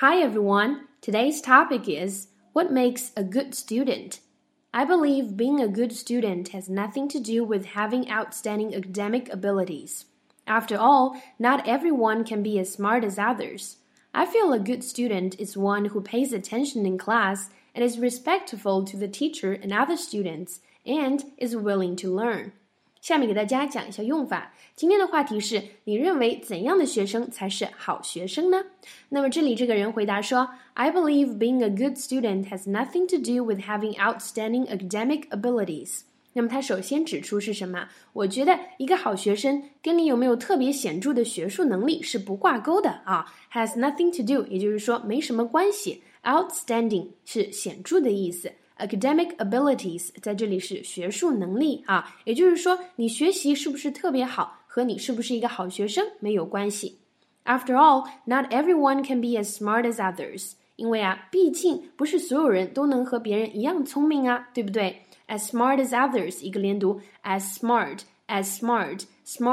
Hi everyone, today's topic is what makes a good student? I believe being a good student has nothing to do with having outstanding academic abilities. After all, not everyone can be as smart as others. I feel a good student is one who pays attention in class and is respectful to the teacher and other students and is willing to learn.下面给大家讲一下用法。今天的话题是你认为怎样的学生才是好学生呢？那么这里这个人回答说 I believe being a good student has nothing to do with having outstanding academic abilities. 那么他首先指出是什么？我觉得一个好学生跟你有没有特别显著的学术能力是不挂钩的啊。Has nothing to do， 也就是说没什么关系。Outstanding 是显著的意思。Academic abilities 在这里是学术能力啊，也就是说你学习是不是特别好和你是不是一个好学生没有关系。After all, not everyone can be as smart as others. 因为啊，毕竟不是所有人都能和别人一样聪明啊，对不对？ As smart as others 一个连读 as smart, smart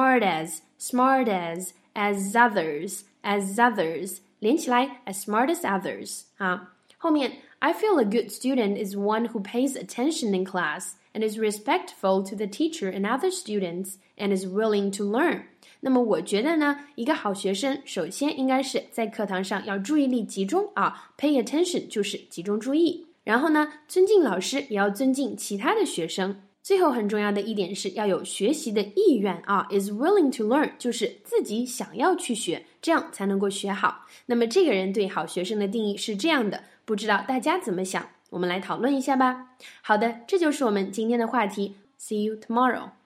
as others 连起来 as smart as others 啊。后面 I feel a good student is one who pays attention in class and is respectful to the teacher and other students and is willing to learn. 那么我觉得呢，一个好学生首先应该是在课堂上要注意力集中啊 ，pay attention 就是集中注意。然后呢，尊敬老师也要尊敬其他的学生。最后很重要的一点是要有学习的意愿啊 is willing to learn 就是自己想要去学，这样才能够学好。那么这个人对好学生的定义是这样的，不知道大家怎么想？我们来讨论一下吧。好的，这就是我们今天的话题。See you tomorrow.